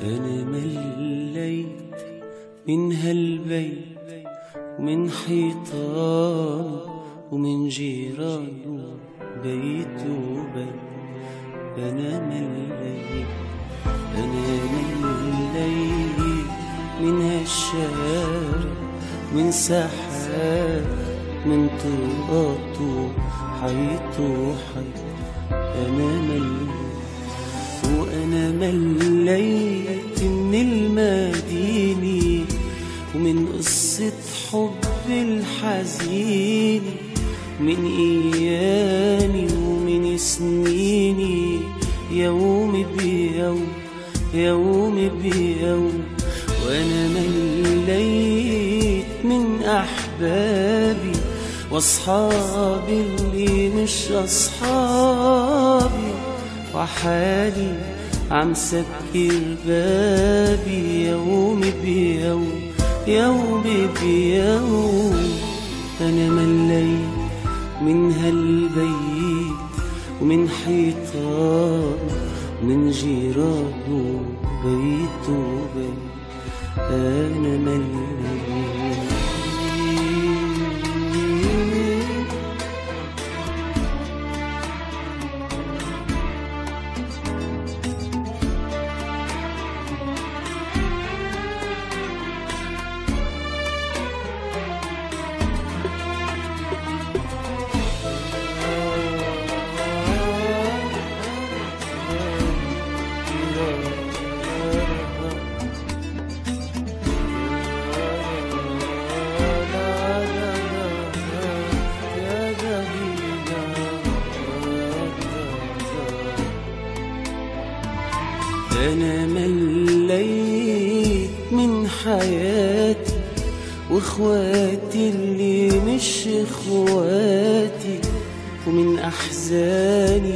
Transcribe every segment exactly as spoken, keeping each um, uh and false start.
أنا مليت من هالبيت ومن حيطان ومن جيران بيت وبيت. أنا مليت أنا مليت من هالشارع من سحاب من طرقات وحيط وحيط. أنا مليت وأنا مليت من المدينة ومن قصة حب الحزين من أيامي ومن سنيني يوم بيوم يوم بيوم. وأنا مليت من أحبابي وأصحابي اللي مش أصحابي وحالي عم سكر بابي يوم بيوم يوم بيوم. أنا مليت من هالبيت ومن حيطان ومن جيران بيت وبيت. أنا مليت أنا مليت من حياتي وإخواتي اللي مش إخواتي ومن أحزاني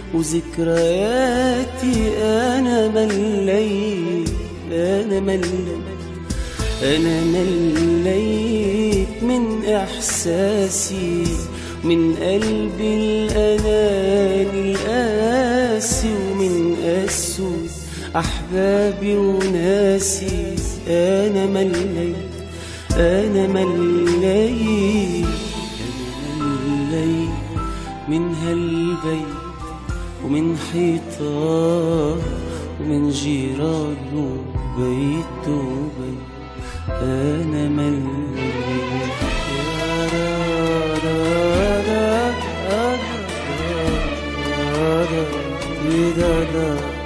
وذكرياتي. أنا مليت أنا مليت أنا مليت من إحساسي من قلبي الأناني القاسي ومن قسوة أحبابي وناسي. أنا مليت أنا مليت أنا مليت من هالبيت ومن حيطان ومن جيران بيت وبيت. أنا مليت da da da da da da